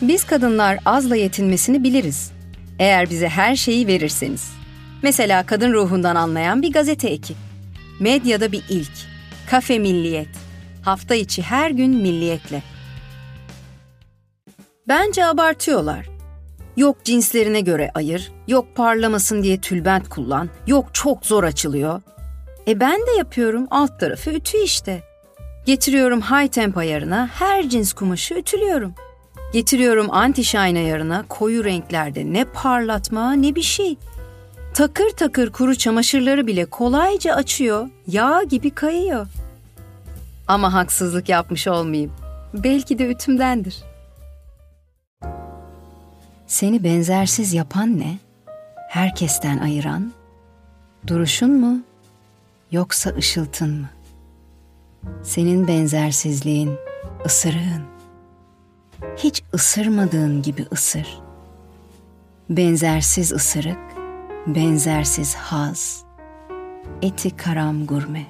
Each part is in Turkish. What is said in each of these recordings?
Biz kadınlar azla yetinmesini biliriz. Eğer bize her şeyi verirseniz. Mesela kadın ruhundan anlayan bir gazete eki. Medyada bir ilk. Kafe Milliyet. Hafta içi her gün Milliyet'le. Bence abartıyorlar. Yok cinslerine göre ayır, yok parlamasın diye tülbent kullan, yok çok zor açılıyor. Ben de yapıyorum, alt tarafı ütü işte. Getiriyorum high temp ayarına, her cins kumaşı ütülüyorum. Getiriyorum anti-shine ayarına, koyu renklerde ne parlatma ne bir şey. Takır takır kuru çamaşırları bile kolayca açıyor, yağ gibi kayıyor. Ama haksızlık yapmış olmayayım. Belki de ütümdendir. Seni benzersiz yapan ne? Herkesten ayıran? Duruşun mu? Yoksa ışıltın mı? Senin benzersizliğin, ısırığın. Hiç ısırmadığın gibi ısır. Benzersiz ısırık, benzersiz haz. Eti Karam Gurme.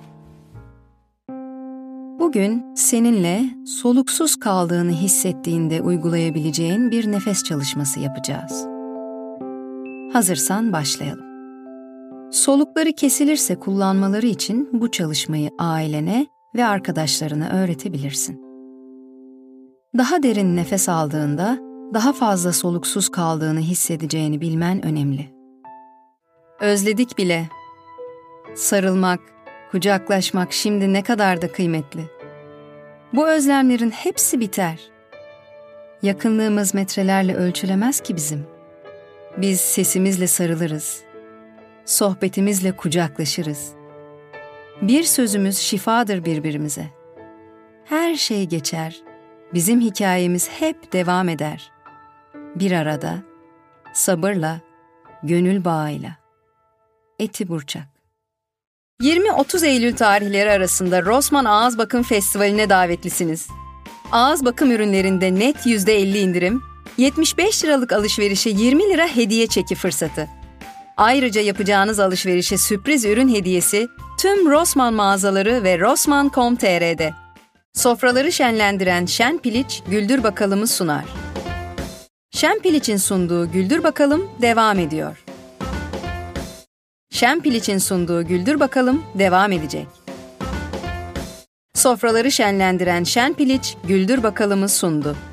Bugün seninle soluksuz kaldığını hissettiğinde uygulayabileceğin bir nefes çalışması yapacağız. Hazırsan başlayalım. Solukları kesilirse kullanmaları için bu çalışmayı ailene ve arkadaşlarına öğretebilirsin. Daha derin nefes aldığında daha fazla soluksuz kaldığını hissedeceğini bilmen önemli. Özledik bile. Sarılmak, kucaklaşmak şimdi ne kadar da kıymetli. Bu özlemlerin hepsi biter. Yakınlığımız metrelerle ölçülemez ki bizim. Biz sesimizle sarılırız. Sohbetimizle kucaklaşırız. Bir sözümüz şifadır birbirimize. Her şey geçer. Bizim hikayemiz hep devam eder. Bir arada, sabırla, gönül bağıyla. Eti Burçak. 20-30 Eylül tarihleri arasında Rossmann Ağız Bakım Festivali'ne davetlisiniz. Ağız bakım ürünlerinde net %50 indirim, 75 liralık alışverişe 20 lira hediye çeki fırsatı. Ayrıca yapacağınız alışverişe sürpriz ürün hediyesi tüm Rossmann mağazaları ve rossmann.com.tr'de. Sofraları şenlendiren Şen Piliç Güldür Bakalım'ı sunar. Şen Piliç'in sunduğu Güldür Bakalım devam ediyor. Şen Piliç'in sunduğu Güldür Bakalım devam edecek. Sofraları şenlendiren Şen Piliç Güldür Bakalım'ı sundu.